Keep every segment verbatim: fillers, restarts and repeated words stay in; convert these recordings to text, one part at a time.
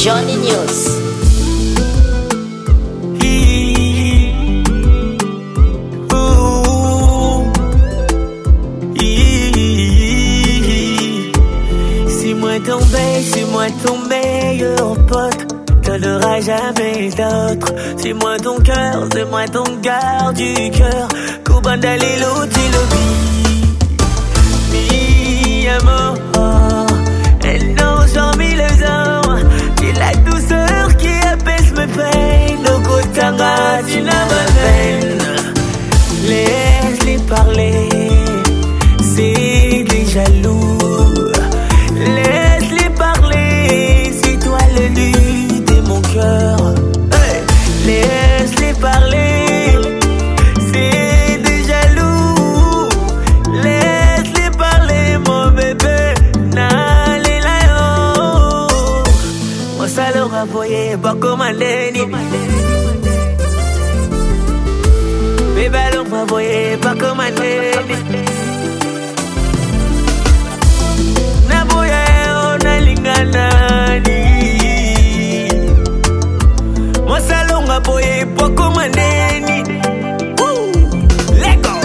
Johnny News. C'est moi ton meilleur pote, t'en auras jamais d'autre. C'est moi ton cœur, c'est moi ton garde du cœur. Kubandalilo tilobi, mi amor, elle n'a jamais les ans. C'est la douceur qui apaise mes peines. Loco tanga, tu n'as ma peine. Laisse-les parler, c'est des jaloux. Laisse-les parler, c'est toi l'élu de mon cœur. Hey. Laisse-les parler, c'est des jaloux. Laisse-les parler, mon bébé. N'allez là yo. Moi ça leur a voyé, pas comme un déni. Bébé leur m'a voyé, pas comme un déni. Moi salonga boye poko maneni. Lego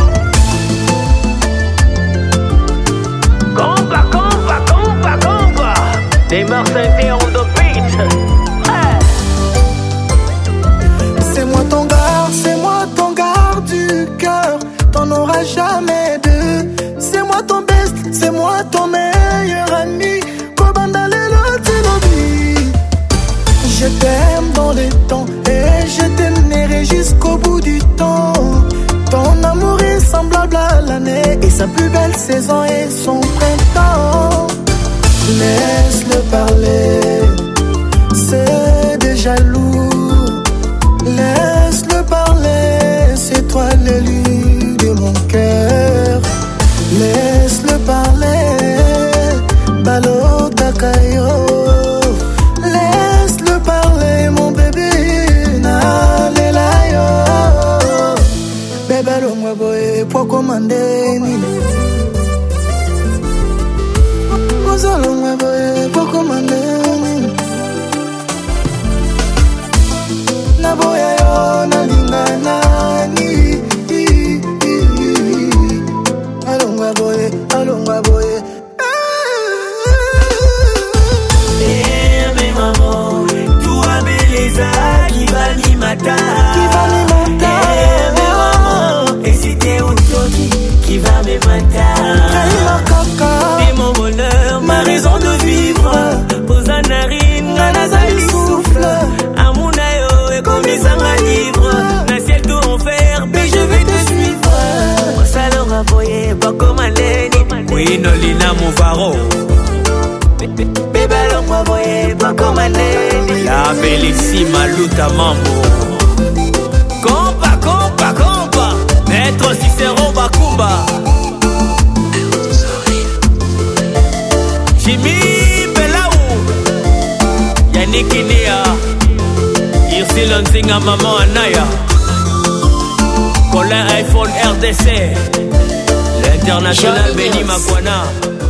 Compa, compa, compa, compa. Des Marseillais on the beat. Hey. C'est moi ton gars, c'est moi ton garde du cœur. T'en auras jamais deux. C'est moi ton best, c'est moi ton meilleur ami. Je t'aime dans les temps et je t'aimerai jusqu'au bout du temps. Ton amour est semblable à l'année et sa plus belle saison est son printemps. Laisse-le parler, c'est des jaloux. Laisse-le parler, c'est toi l'élu de mon cœur. Laisse-le parler, Balo Takayo. Poco mandeni, Mozolo mueve, poco mandeni. Na boya yo na lingana ni. Alongwa boye, alongwa boye. Eh mais maman, toi beleza qui va ni matin, qui va ni matin. Qui va me matar. T'es mon bonheur, ma raison de vivre. Pose un narine, nanazali souffle. Amunayo et comme les à livre. Na ciel tout en faire, mais je vais te suivre. Moi ça leur a voyé, pas comme un Lenny. Oui, Nolina Mouvaro. Bébé leur m'a voyé, pas comme un Lenny. La bellissima Luta Mambo. Compa, compa, compa. Maître Cicero Bakumba, Jimmy Belaou, Yannick Inia, Irsi Lonzinga Maman Anaya, Colin iPhone R D C, l'international Benny Makwana.